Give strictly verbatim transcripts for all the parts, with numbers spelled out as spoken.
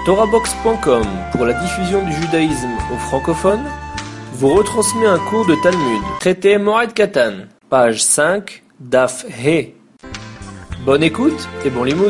Torahbox point com, pour la diffusion du judaïsme aux francophones, vous retransmet un cours de Talmud, traité Moed Katan, page cinq, Daf He. Bonne écoute et bon limoud.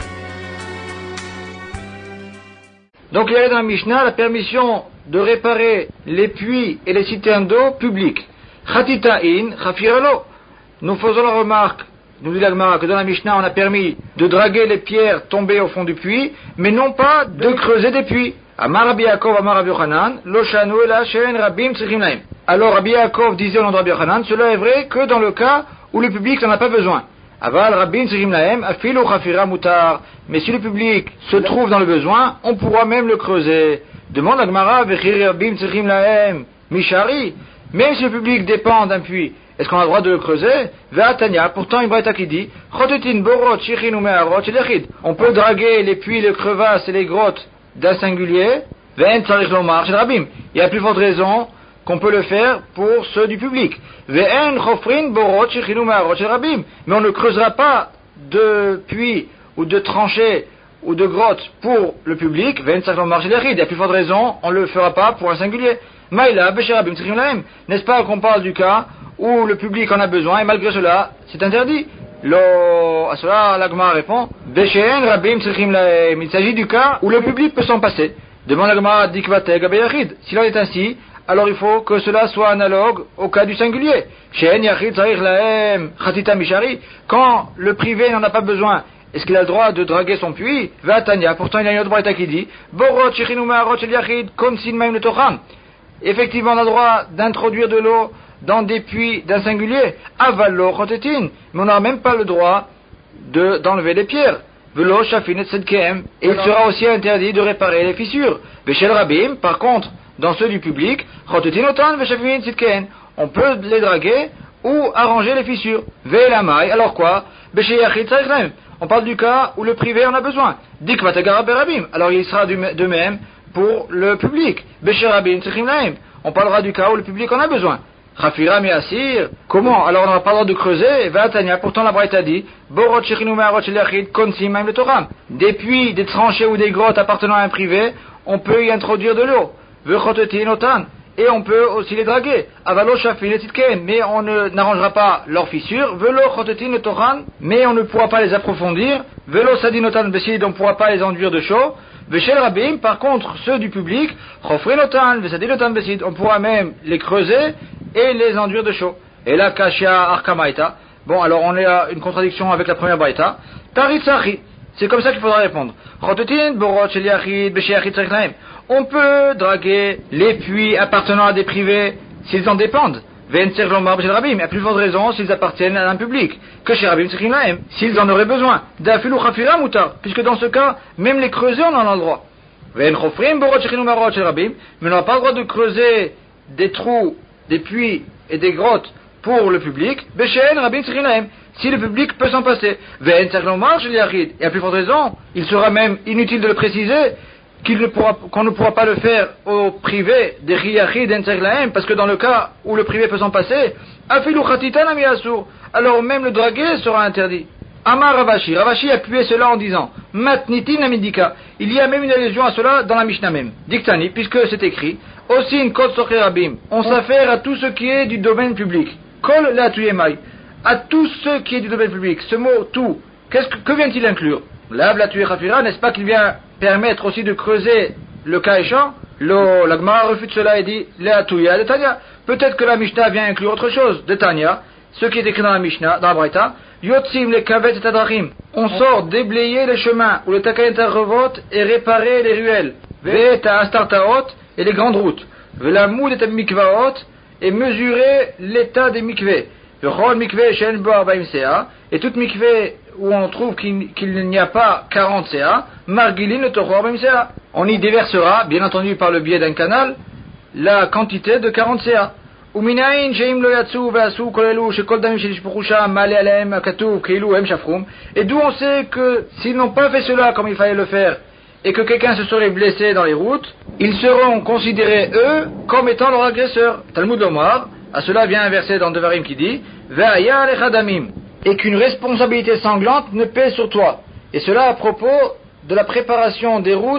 Donc il y a dans la Mishnah la permission de réparer les puits et les citernes d'eau publiques. Chatita'in, chafiralo. Nous faisons la remarque, nous dit la Gemara, que dans la Mishnah on a permis de draguer les pierres tombées au fond du puits, mais non pas de creuser des puits. Amar Rabbi Yaakov, Amar Rabbi Yochanan, lo shanu ela she'en rabim tzrichim lahem. Alors Rabbi Yaakov disait au nom de Rabbi Yochanan, cela est vrai que dans le cas où le public n'en a pas besoin. Aval rabim tzrichim lahem, afilu chafira mutar. Mais si le public se trouve dans le besoin, on pourra même le creuser. Demande la Gemara, vechir rabim tzrichim lahem, mishari. Même si le public dépend d'un puits, est-ce qu'on a le droit de le creuser? Ve'atanya, pourtant une braïta qui dit, chotetin borot shichin ume'arot shedechid. On peut draguer les puits, les crevasses et les grottes d'un singulier. Ve'en tzarich lomar shel rabim. Il y a plus forte raison qu'on peut le faire pour ceux du public. Ve'en chofrin borot shichin ume'arot shel rabim. Mais on ne creusera pas de puits ou de tranchées ou de grottes pour le public. Ve'en tzarich lomar shel rabim. Il y a plus forte raison, on ne le fera pas pour un singulier. Maïla, Besher Rabim Tzrichim Lahem. N'est-ce pas qu'on parle du cas où le public en a besoin et malgré cela, c'est interdit? Lo... À cela, la Gemara répond, Besher Rabim Tzrichim Lahem. Il s'agit du cas où le public peut s'en passer. Demande la Gemara, Dikvate Gabe Yachid. S'il en est ainsi, alors il faut que cela soit analogue au cas du singulier. She'en Yachid Tzarich Lahem Chatita Mishari. Quand le privé n'en a pas besoin, est-ce qu'il a le droit de draguer son puits? Ve'atanya. Pourtant, il y a une autre braïta qui dit, Borot Shechinu Me'arot Shel Yachid Konsin Maim Letocham. Effectivement, on a le droit d'introduire de l'eau dans des puits d'un singulier, avalo chotetin, mais on n'a même pas le droit de, d'enlever les pierres. Velo shafin et tzedkem, et il sera aussi interdit de réparer les fissures. Veshel rabim, par contre, dans ceux du public, chotetin otan veshafin et tzedkem, on peut les draguer ou arranger les fissures. Ve'elamai, alors quoi? Beshe yachid tzarich lahem. On parle du cas où le privé en a besoin. Dikvatagara berabim, alors il sera de même pour le public. Besher Rabim Tzrichim Lahem. On parlera du cas où le public en a besoin. Chafira miasir. Comment? Alors on n'a pas le droit de creuser. Ve'atanya. Pourtant la braïta dit, Borot shechinu me'arot shel yachid konsim maim letocham. Des puits, des tranchées ou des grottes appartenant à un privé, on peut y introduire de l'eau. Ve'chotetin otan. Et on peut aussi les draguer. Avalo shafin et tzidken. Mais on ne, n'arrangera pas leurs fissures. Velo chotetin letocham. Mais on ne pourra pas les approfondir. Velo sadin otan besid. On ne pourra pas les enduire de chaud. Veshel Rabim, par contre, ceux du public, Chofrenotan, Vesadinotan Besid, on pourra même les creuser et les enduire de chaud. Et là, Kashia Arkamaita. Bon, alors on est à une contradiction avec la première Baïta. Taritzachi, c'est comme ça qu'il faudra répondre. Chotetin, Borot, Sheliachid, Beshiachid, Tzrichnaim. On peut draguer les puits appartenant à des privés s'ils en dépendent. Ve'enser Lomar Beshel Rabim, il y a plus forte raison s'ils appartiennent à un public. Que chez Rabim Tzrichim Lahem, s'ils en auraient besoin. Dafilu Chafira Mutar, puisque dans ce cas, même les creuser, on en a le droit. Ve'en Chofrim Borot Shechinu Marot Shel Rabim, mais on n'a pas le droit de creuser des trous, des puits et des grottes pour le public. Beshen Rabim Tzrichim Lahem, si le public peut s'en passer. Ve'enser Lomar Shel Yachid, et à plus forte raison, il sera même inutile de le préciser, qu'il ne pourra, qu'on ne pourra pas le faire au privé des Riyachid Enser Lahem, parce que dans le cas où le privé peut s'en passer, Afilu Khatitan Ami Asur, alors même le draguer sera interdit. Amar Ravashi, Ravashi a appuyé cela en disant, Matnitin Amidika, il y a même une allusion à cela dans la Mishnah même. Diktani, puisque c'est écrit, aussi une Kod Socher Rabim, on s'affaire à tout ce qui est du domaine public. Kol la Tuyemai, à tout ce qui est du domaine public. Ce mot tout, qu'est-ce que, que vient-il inclure? L'av la Tuyé Khafira, n'est-ce pas qu'il vient permettre aussi de creuser le cas échéant? Lo, la Gemara refute cela et dit, la Tuya de Tanya. Peut-être que la Mishnah vient inclure autre chose de Tanya, ce qui est écrit dans la Mishnah, dans la Braïta, Yotzim les kavet et adrachim. On sort déblayer les chemins, ou le takanet revot et réparer les ruelles. Ve'eta astartaot et les grandes routes. Ve'lamoud et mikvaot et mesurer l'état des mikveh. Ve'chol mikveh shen bo arbaim sea et toute mikveh où on trouve qu'il, qu'il n'y a pas quarante sea, margilin le tocho arbaim sea. On y déversera, bien entendu par le biais d'un canal, la quantité de quarante sea. ומנין שאם לא יצאו ועשו כל אלו שכל דמים שנשפכו שם מעלה עליהם הכתוב כאילו הם שפכום. Et d'où on sait que s'ils n'ont pas fait cela comme il fallait le faire et que quelqu'un se serait blessé dans les routes, ils seront considérés eux comme étant leurs agresseurs. Talmud Lomar, à cela vient un verset dans Devarim qui dit Ve'aya alecha damim, et qu'une responsabilité sanglante ne pèse sur toi. Et cela à propos de la préparation des routes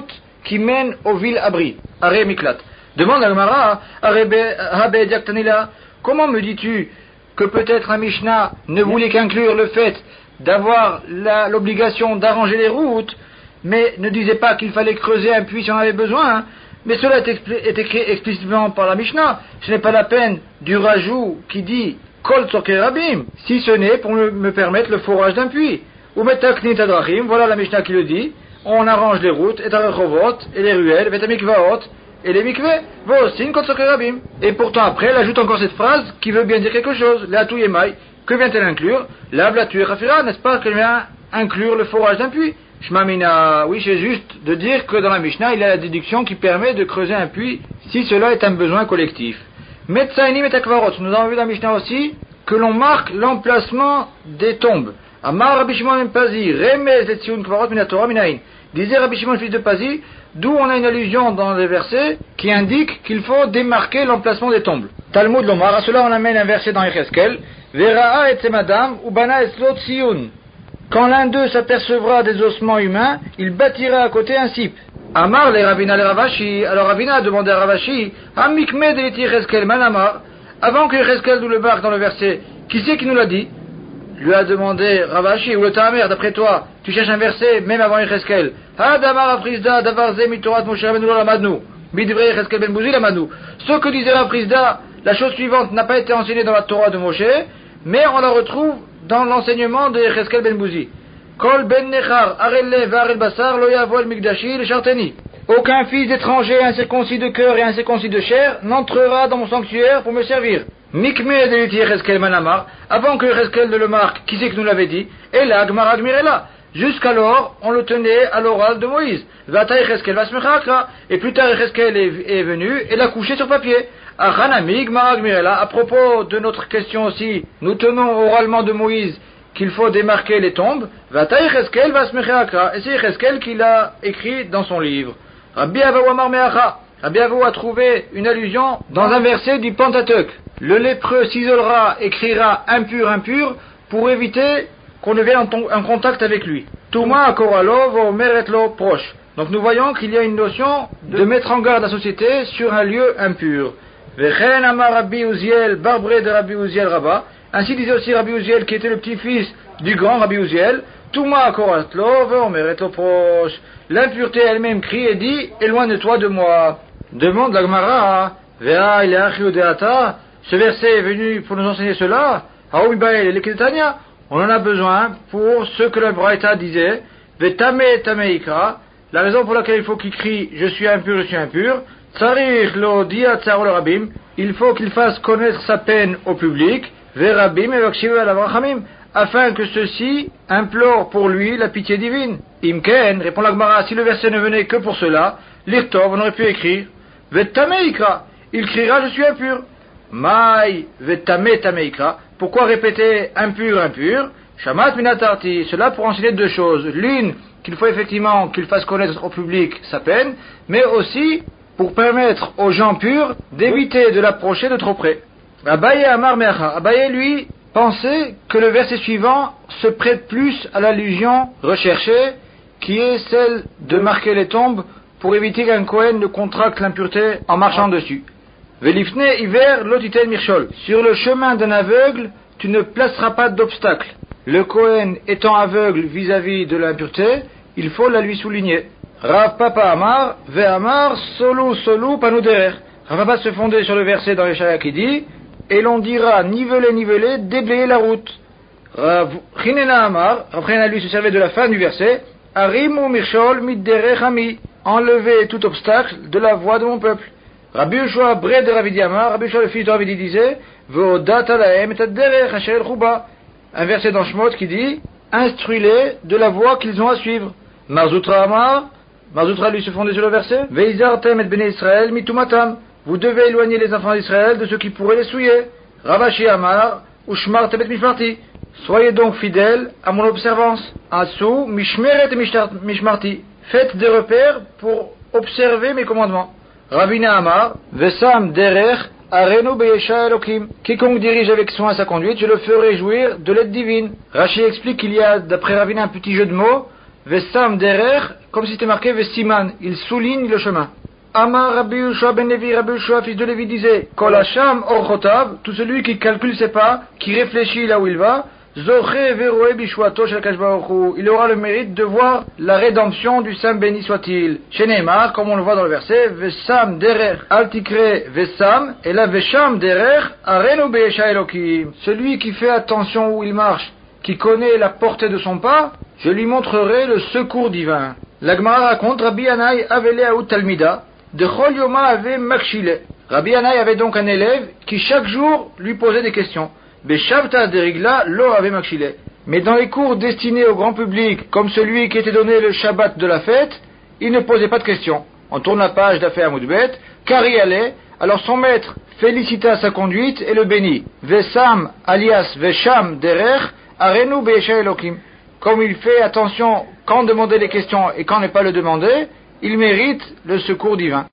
qui mènent aux villes abris. Aré Miklat. Demande à Gemara, Habe Diaktanila, comment me dis-tu que peut-être un Mishnah ne voulait qu'inclure le fait d'avoir la, l'obligation d'arranger les routes, mais ne disait pas qu'il fallait creuser un puits si on avait besoin, hein. Mais cela est, expli- est écrit explicitement par la Mishnah. Ce n'est pas la peine du rajout qui dit Kol Tzorkei Rabim, si ce n'est pour me, me permettre le forage d'un puits. Ou Metaknit Adrachim, voilà la Mishnah qui le dit. On arrange les routes, et Tarechovot, et les ruelles, et Mikvaot, et les mikveh, Vosin Kol Tzorkei Rabim. Et pourtant après, elle ajoute encore cette phrase qui veut bien dire quelque chose. L'Atou Yemai, que vient-elle inclure? La Blatu Chafira, n'est-ce pas qu'elle vient inclure le forage d'un puits? Shmamina, oui, c'est juste de dire que dans la Mishnah, il y a la déduction qui permet de creuser un puits si cela est un besoin collectif. Metzaïnim et Akvarot, nous avons vu dans la Mishnah aussi que l'on marque l'emplacement des tombes. Amar Rabbi Shimon ben Pazi, Remez et Tzion Kvarot minatora minaïn. Disait Rabbi Shimon fils de Pazi, d'où on a une allusion dans les versets qui indique qu'il faut démarquer l'emplacement des tombes. Talmud Lomar, à cela on amène un verset dans Yecheskel, Vera'a et Madame, Ubana et Slot Tzion. Quand l'un d'eux s'apercevra des ossements humains, il bâtira à côté un cipe. Amar les Ravina les Ravashi, alors Ravina a demandé à Ravashi, Amikme de l'Eti Cheskel Manamar, avant que Cheskel nous le marque dans le verset, qui c'est qui nous l'a dit? Lui a demandé Ravashi, ou le Tamer, d'après toi, tu cherches un verset même avant Cheskel. Hadamar Afrizda, Davarze Mitorat Moshe Rabbeinu Lamadnu, Bidvrei Cheskel Ben Bouzi Lamadnu. Ce que disait Afrizda, la chose suivante n'a pas été enseignée dans la Torah de Moshe, mais on la retrouve dans l'enseignement de Cheskel Ben Bouzi. Kol ben nechar arelle varel basar lo yavol migdashi le charteni. Aucun fils d'étranger incirconcis de cœur et incirconcis de chair n'entrera dans mon sanctuaire pour me servir. Mikme de l'uti Cheskel manamar, avant que Cheskel ne le marque, qui c'est que nous l'avait dit? Et là, Gmarad Mirela. Jusqu'alors, on le tenait à l'oral de Moïse. Vatay Cheskel vasmechakra. Et plus tard, Cheskel est, est venu et l'a couché sur papier. Achanami Gmarad Mirela. À propos de notre question aussi, nous tenons oralement de Moïse qu'il faut démarquer les tombes. Vatay Cheskel vasmechakra. Et c'est Cheskel qui l'a écrit dans son livre. Rabbi Avou Amar Meacha. Rabbi Avou a trouvé une allusion dans un verset du Pentateuch. Le lépreux s'isolera, écrira impur, impur, pour éviter qu'on ne vienne en, ton, en contact avec lui. Touma koralo vo meretlo proche. Donc nous voyons qu'il y a une notion de mettre en garde la société sur un lieu impur. Vechen amar Rabbi Uziel, barbré de Rabbi Uziel Rabba. Ainsi disait aussi Rabbi Uziel qui était le petit-fils du grand Rabbi Uziel. Touma koratlo vo meretlo proche. L'impureté elle-même crie et dit, éloigne-toi de moi. Demande la Gemara, Vea il est achiou deata. Ce verset est venu pour nous enseigner cela. On en a besoin pour ce que le Braïta disait. Vetame tameika. La raison pour laquelle il faut qu'il crie je suis impur, je suis impur. Tsarich lo dia tsarol rabim. Il faut qu'il fasse connaître sa peine au public. Verabim evakshim alavachamim. Afin que ceux-ci implorent pour lui la pitié divine. Imken, répond la Gemara, si le verset ne venait que pour cela, l'irtov, on aurait pu écrire Vetameika. Il criera je suis impur. Maï vetame tameikra. Pourquoi répéter impur, impur? Shamat minatarti. Cela pour enseigner deux choses. L'une, qu'il faut effectivement qu'il fasse connaître au public sa peine, mais aussi pour permettre aux gens purs d'éviter de l'approcher de trop près. Abaye Amar Meacha. Abaye, lui, pensait que le verset suivant se prête plus à l'allusion recherchée, qui est celle de marquer les tombes pour éviter qu'un Kohen ne contracte l'impureté en marchant dessus. Velifne hiver lotiten mirchol. Sur le chemin d'un aveugle, tu ne placeras pas d'obstacle. Le Kohen étant aveugle vis-à-vis de l'impureté, il faut la lui souligner. Rav Papa Amar, Ve Amar, Solu Solu Panouderer. Rav Papa se fondait sur le verset dans Yeshaya qui dit, et l'on dira niveler, niveler, déblayer la route. Rav Chinena Amar, Rav Chinena lui se servait de la fin du verset, Arimu Mirchol Midderech Ami. Enlever tout obstacle de la voie de mon peuple. Rabbi Yoshua Bre de Ravidi Amar, Rabbi Yoshua le fils de Ravidi disait, Ve'odat alahem et adderech asher elchuba. Un verset dans Shmot qui dit, instruis-les de la voie qu'ils ont à suivre. Marzoutra Amar, Marzoutra lui se fondait sur le verset, Ve'izartem et bnei Israël mitumatam. Vous devez éloigner les enfants d'Israël de ceux qui pourraient les souiller. Ravashi Amar, Ushmartem et mishmarti. Soyez donc fidèles à mon observance. Asu mishmeret et mishmarti. Faites des repères pour observer mes commandements. Ravina Amar, Vesam Derech, Arenu Beyesha Elokim. Quiconque dirige avec soin sa conduite, je le ferai jouir de l'aide divine. Rashi explique qu'il y a, d'après Ravina, un petit jeu de mots Vessam derer, comme si c'était marqué Vessiman, il souligne le chemin. Amar Rabbi Yoshua ben Levi, Rabbi Yoshua fils de Lévi disait, Kol Hasham orchotav, tout celui qui calcule ses pas, qui réfléchit là où il va, Zoché veroé bishwato shel Akadosh Baruch Hu, il aura le mérite de voir la rédemption du Saint béni soit-il. Chez Neymar, comme on le voit dans le verset, Vessam derer altikre Vessam, et là Vesham derer arenu be'esha Elokim. Celui qui fait attention où il marche, qui connaît la portée de son pas, je lui montrerai le secours divin. La Gemara raconte, Rabbi Yannai avele aout talmida, de chol yoma ave makshile. Rabbi Yannai avait donc un élève qui chaque jour lui posait des questions. Beshavta derigla lo ave makshile. Mais dans les cours destinés au grand public, comme celui qui était donné le Shabbat de la fête, il ne posait pas de questions. On tourne la page d'affaires Moudbet, car y allait, alors son maître félicita sa conduite et le bénit. Vessam alias Vesham derer arenu be'esha Elokim. Comme il fait attention quand demander les questions et quand ne pas le demander, il mérite le secours divin.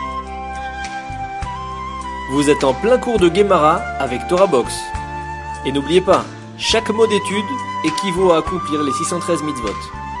Vous êtes en plein cours de Gemara avec Torah Box. Et n'oubliez pas, chaque mot d'étude équivaut à accomplir les six cent treize mitzvot.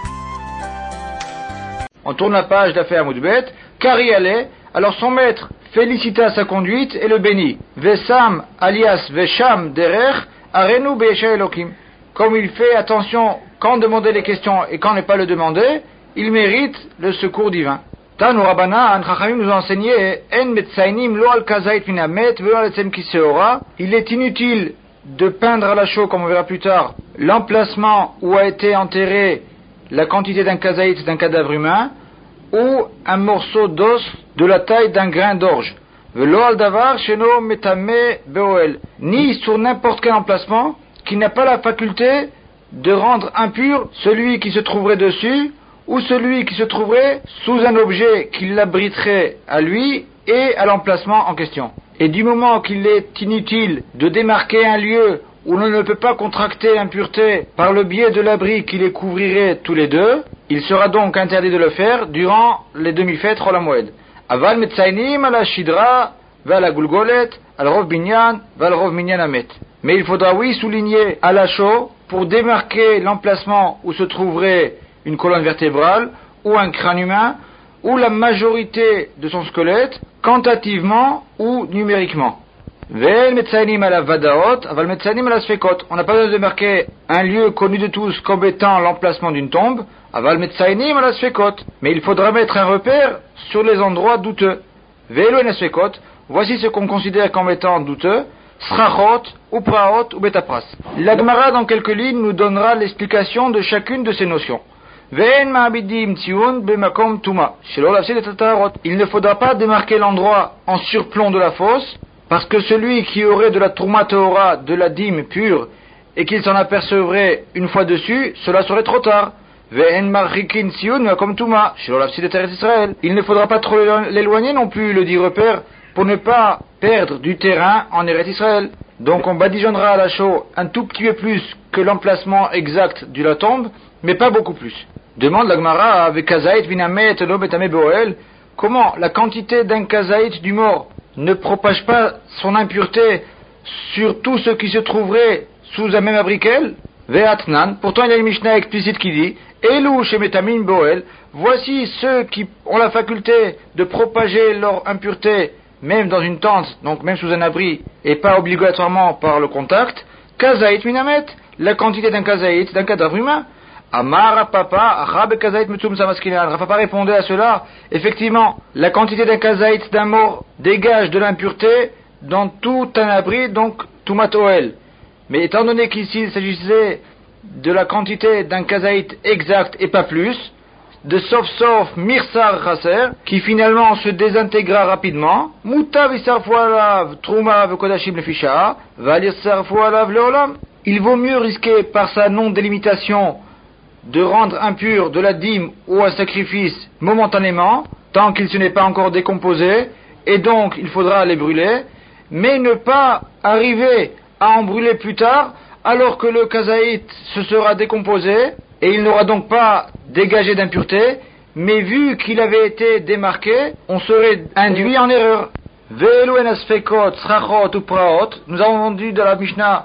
On tourne la page d'affaires Moudbet, car y allait, alors son maître félicita sa conduite et le bénit. Vessam alias Vesham derer arenu be'esha Elokim. Comme il fait attention quand demander les questions et quand ne pas le demander, il mérite le secours divin. Tanu Rabbana, un Chachamim nous a enseigné, En metzainim lo al kazait minamet velo al etzem kiseora. Il est inutile de peindre à la chaux, comme on verra plus tard, l'emplacement où a été enterré la quantité d'un kazaït d'un cadavre humain, ou un morceau d'os de la taille d'un grain d'orge. Velo al davar sheno metame beoel. Ni sur n'importe quel emplacement qui n'a pas la faculté de rendre impur celui qui se trouverait dessus, ou celui qui se trouverait sous un objet qui l'abriterait à lui et à l'emplacement en question. Et du moment qu'il est inutile de démarquer un lieu où l'on ne peut pas contracter impureté par le biais de l'abri qui les couvrirait tous les deux, il sera donc interdit de le faire durant les demi-fêtes Chol HaMoed. Aval metzainim ala shidra vala gulgolet al rov binyan val rov minyan amet. Mais il faudra oui souligner à la chaux pour démarquer l'emplacement où se trouverait une colonne vertébrale ou un crâne humain ou la majorité de son squelette, quantitativement ou numériquement. Vel metzainim ala vadaot, aval metzainim ala sfekot. On n'a pas besoin de démarquer un lieu connu de tous comme étant l'emplacement d'une tombe, aval metzainim ala sfekot. Mais il faudra mettre un repère sur les endroits douteux. Velo en sfekot. Voici ce qu'on considère comme étant douteux. Srachot, ou praot, ou betapras. La Gemara, dans quelques lignes, nous donnera l'explication de chacune de ces notions. Il ne faudra pas démarquer l'endroit en surplomb de la fosse, parce que celui qui aurait de la Trouma Tehora, de la dîme pure, et qu'il s'en apercevrait une fois dessus, cela serait trop tard. Il ne faudra pas trop l'éloigner non plus, le dit repère, pour ne pas perdre du terrain en Eretz Israël. Donc on badigeonnera à la chaux un tout petit peu plus que l'emplacement exact de la tombe, mais pas beaucoup plus. Demande la Gemara avec kazaït vinamet lo betame boel, comment la quantité d'un kazaït du mort ne propage pas son impureté sur tout ce qui se trouverait sous un même abri qu'elle? Ve'atnan, pourtant il y a une Mishnah explicite qui dit Elu shemetamin boel, voici ceux qui ont la faculté de propager leur impureté même dans une tente, donc même sous un abri, et pas obligatoirement par le contact. Kazaït minamet, la quantité d'un kazaït, d'un cadavre humain. Amar papa, rab kazaït mutum samaskinan. Rafapa répondait à cela. Effectivement, la quantité d'un kazaït d'un mort dégage de l'impureté dans tout un abri, donc tumat oel. Mais étant donné qu'ici il s'agissait de la quantité d'un kazaït exact et pas plus, de sauf sauf mirsar chaser, qui finalement se désintégra rapidement, mutav isarfu alav truma v'kodashim lefisha, val yisarfu alav leolam. Il vaut mieux risquer par sa non-délimitation de rendre impur de la dîme ou un sacrifice momentanément, tant qu'il ne n'est pas encore décomposé, et donc il faudra les brûler, mais ne pas arriver à en brûler plus tard, alors que le kazaït se sera décomposé, et il n'aura donc pas dégagé d'impureté, mais vu qu'il avait été démarqué, on serait induit en erreur. Velu en asfekot, srachot ou praot, nous avons entendu de la Mishnah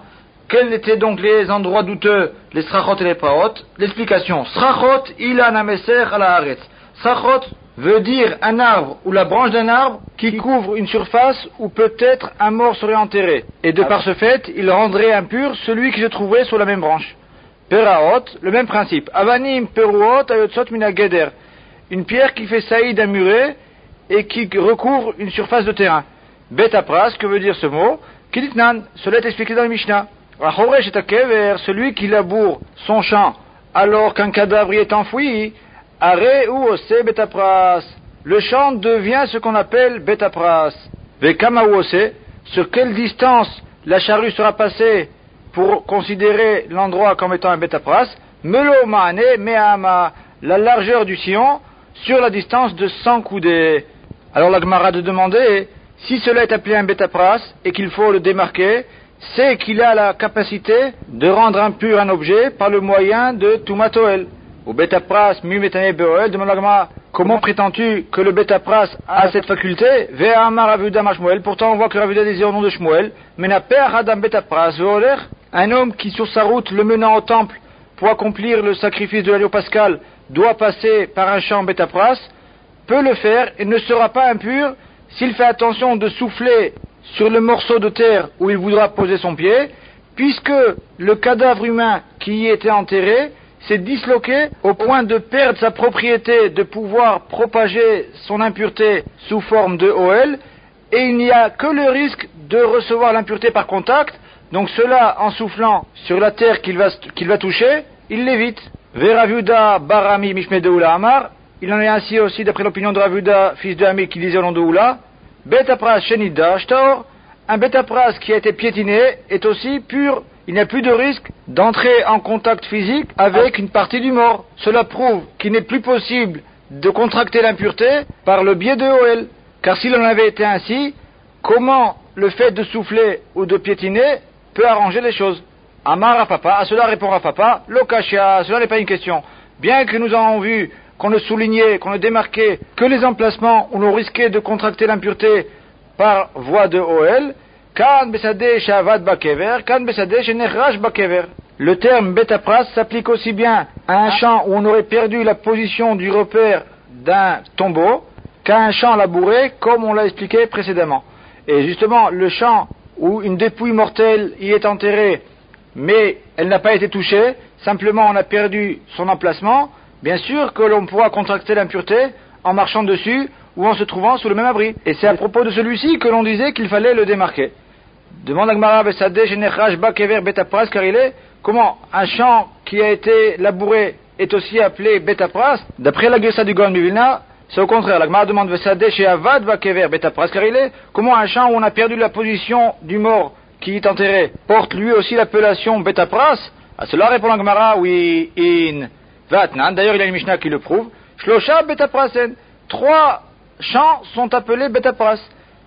quels étaient donc les endroits douteux, les srachot et les praot? L'explication, srachot ilan ameser ala haaretz. Srachot veut dire un arbre ou la branche d'un arbre qui couvre une surface où peut-être un mort serait enterré. Et de par ce fait, il rendrait impur celui qui se trouverait sur la même branche. Peraot, le même principe. Avanim peruot ayotzot min hageder. Une pierre qui fait saillie d'un muret et qui recouvre une surface de terrain. Betapras, que veut dire ce mot? Kiditnan, cela est expliqué dans le Mishnah. Achoresh et akever, celui qui laboure son champ alors qu'un cadavre y est enfoui. Are ou ose betapras. Le champ devient ce qu'on appelle betapras. Vekama ou ose, sur quelle distance la charrue sera passée pour considérer l'endroit comme étant un betapras? Melo maane meama, la largeur du sillon sur la distance de cent coudées. Alors la Gemara de demander, si cela est appelé un betapras et qu'il faut le démarquer, c'est qu'il a la capacité de rendre impur un objet par le moyen de Tumatoel. Au betapras mi metane beoel, demande la Gemara, comment prétends-tu que le betapras a cette faculté? Ve'amar Ravuda mashmuel, pourtant on voit que Ravuda disait au nom de Shmuel, menaper adam betapras veoler, un homme qui sur sa route le menant au temple pour accomplir le sacrifice de l'agneau pascal doit passer par un champ betapras, peut le faire et ne sera pas impur s'il fait attention de souffler sur le morceau de terre où il voudra poser son pied, puisque le cadavre humain qui y était enterré s'est disloqué au point de perdre sa propriété de pouvoir propager son impureté sous forme de O L, et il n'y a que le risque de recevoir l'impureté par contact, donc cela en soufflant sur la terre qu'il va, qu'il va toucher, il l'évite. Veravuda barami mishmedeula amar, il en est ainsi aussi d'après l'opinion de Ravuda, fils de Ami, qui disait au nom de Oula, betapras shenida shtaor, un betapras qui a été piétiné est aussi pur. Il n'y a plus de risque d'entrer en contact physique avec une partie du mort. Cela prouve qu'il n'est plus possible de contracter l'impureté par le biais de O L. Car s'il en avait été ainsi, comment le fait de souffler ou de piétiner peut arranger les choses? Amar à papa, à cela répond à papa, lokashia, cela n'est pas une question. Bien que nous avons vu qu'on ne soulignait, qu'on ne démarquait que les emplacements où l'on risquait de contracter l'impureté par voie de O L, kan besade shavad bakever, kan besade shenechrash bakever. Le terme betapras s'applique aussi bien à un champ où on aurait perdu la position du repère d'un tombeau qu'à un champ labouré, comme on l'a expliqué précédemment. Et justement, le champ où une dépouille mortelle y est enterrée, mais elle n'a pas été touchée, simplement on a perdu son emplacement, bien sûr que l'on pourra contracter l'impureté en marchant dessus ou en se trouvant sous le même abri. Et c'est à propos de celui-ci que l'on disait qu'il fallait le démarquer. Demande Agmara Besade Shenechrash Bakever Betapras, car il est comment un champ qui a été labouré est aussi appelé Betapras. D'après la Gessa du Gaon de Vilna, c'est au contraire. L'Agmara demande Besade Sheavad Bakever Betapras, car il est comment un champ où on a perdu la position du mort qui est enterré porte lui aussi l'appellation Betapras. À cela répond l'Agmara, oui, in Vatnan. D'ailleurs, il y a une Mishnah qui le prouve. Shlosha Betaprasen. Trois champs sont appelés Betapras.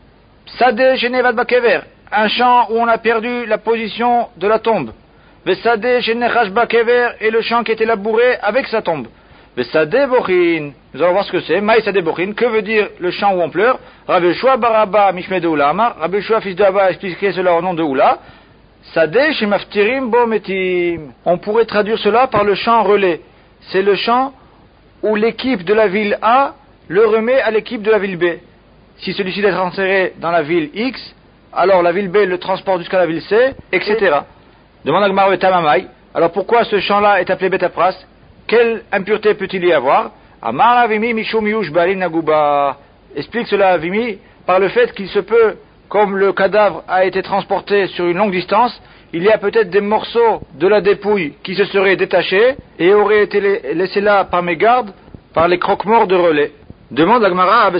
Sade Shenevad Bakever, un champ où on a perdu la position de la tombe. Vesade Shenechash Bakever, et le champ qui était labouré avec sa tombe. Vesade Bochin, nous allons voir ce que c'est. Maï Sade Bochin, que veut dire le champ où on pleure? Rabbi Yoshua Baraba Mishme de Oula Amar, Rabbi Yoshua fils de Abba a expliqué cela au nom de Oula. Sade Shemaftirim Bometim. On pourrait traduire cela par le champ relais. C'est le champ où l'équipe de la ville A le remet à l'équipe de la ville B. Si celui-ci est transféré dans la ville X, alors la ville B le transporte jusqu'à la ville C, et cetera. Demande à Gmar Tamamai. Alors pourquoi ce champ-là est appelé Betapras? Quelle impureté peut-il y avoir? Amar Avimi Mishum Yush Balin Naguba. Explique cela à Avimi par le fait qu'il se peut, comme le cadavre a été transporté sur une longue distance, il y a peut-être des morceaux de la dépouille qui se seraient détachés et auraient été laissés là par mes gardes, par les croque-morts de relais. Demande la Gemara,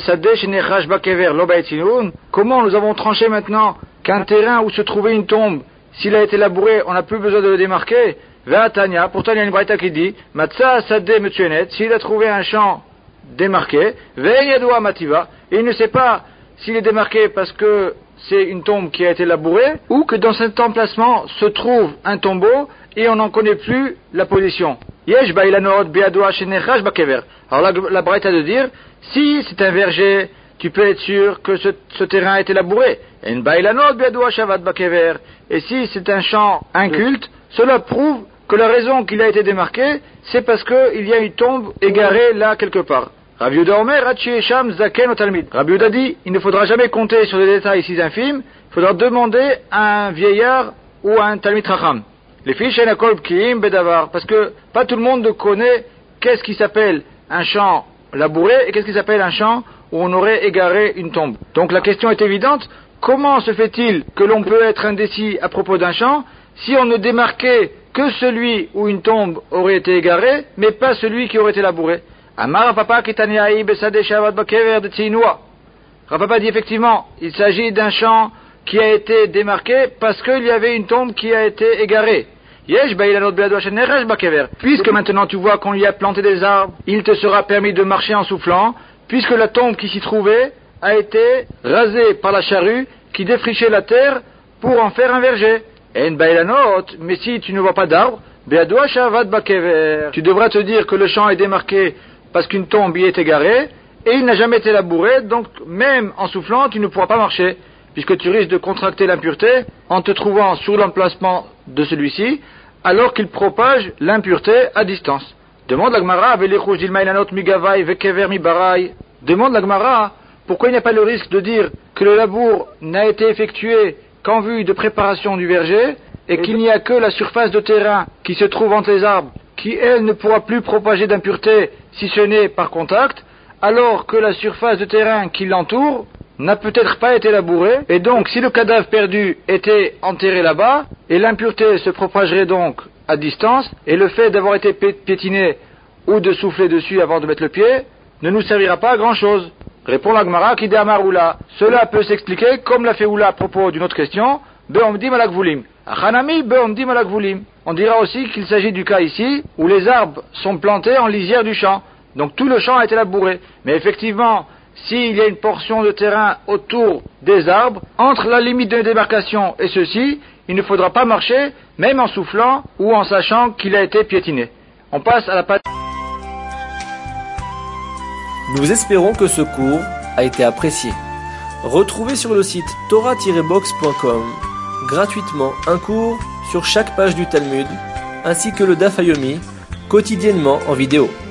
comment nous avons tranché maintenant qu'un terrain où se trouvait une tombe, s'il a été labouré, on n'a plus besoin de le démarquer? Ve'atania, pourtant il y a une braïta qui dit, Matza Sadeh Metsuenet, s'il a trouvé un champ démarqué, Ve'yadua Mativa, et il ne sait pas s'il est démarqué parce que c'est une tombe qui a été labourée, ou que dans cet emplacement se trouve un tombeau et on n'en connaît plus la position. Yesh Bailanot Beadoua Shenechash Bakever. Alors la, la braïta de dire, si c'est un verger tu peux être sûr que ce, ce terrain a été labouré. Et si c'est un champ inculte, cela prouve que la raison qu'il a été démarqué, c'est parce qu'il y a une tombe égarée là quelque part. Rabbi Yehuda Omer, Rabbi Yehuda dit, il ne faudra jamais compter sur des détails si infimes, il faudra demander à un vieillard ou à un Talmid Chacham. Les fiches parce que pas tout le monde connaît qu'est-ce qui s'appelle un champ labouré et qu'est-ce qui s'appelle un champ où on aurait égaré une tombe. Donc la question est évidente, comment se fait-il que l'on peut être indécis à propos d'un champ si on ne démarquait que celui où une tombe aurait été égarée, mais pas celui qui aurait été labouré? Amar Papa Kitaniaï Besade Shavad Bakever de Tsinua. Rapapa dit effectivement, il s'agit d'un champ qui a été démarqué parce qu'il y avait une tombe qui a été égarée. Puisque maintenant tu vois qu'on y a planté des arbres, il te sera permis de marcher en soufflant, puisque la tombe qui s'y trouvait a été rasée par la charrue qui défrichait la terre pour en faire un verger. Mais si tu ne vois pas d'arbre, tu devras te dire que le champ est démarqué parce qu'une tombe y est égarée, et il n'a jamais été labouré, donc même en soufflant, tu ne pourras pas marcher, puisque tu risques de contracter l'impureté en te trouvant sur l'emplacement de celui-ci, alors qu'il propage l'impureté à distance. Demande la Gemara, demande la Gemara, pourquoi il n'y a pas le risque de dire que le labour n'a été effectué qu'en vue de préparation du verger, et qu'il n'y a que la surface de terrain qui se trouve entre les arbres, qui elle ne pourra plus propager d'impureté si ce n'est par contact, alors que la surface de terrain qui l'entoure n'a peut-être pas été labourée, et donc si le cadavre perdu était enterré là-bas, et l'impureté se propagerait donc à distance, et le fait d'avoir été piétiné ou de souffler dessus avant de mettre le pied, ne nous servira pas à grand-chose. Répond la Gemara qui dit Amaroula. Cela peut s'expliquer comme l'a fait Oula à propos d'une autre question, Be'omdim alakvulim. Achanami be'omdim alakvulim. On dira aussi qu'il s'agit du cas ici où les arbres sont plantés en lisière du champ. Donc tout le champ a été labouré. Mais effectivement, s'il y a une portion de terrain autour des arbres, entre la limite de démarcation et ceci, il ne faudra pas marcher, même en soufflant ou en sachant qu'il a été piétiné. On passe à la page. Nous espérons que ce cours a été apprécié. Retrouvez sur le site torah tiret box point com gratuitement un cours sur chaque page du Talmud, ainsi que le Daf Yomi, quotidiennement en vidéo.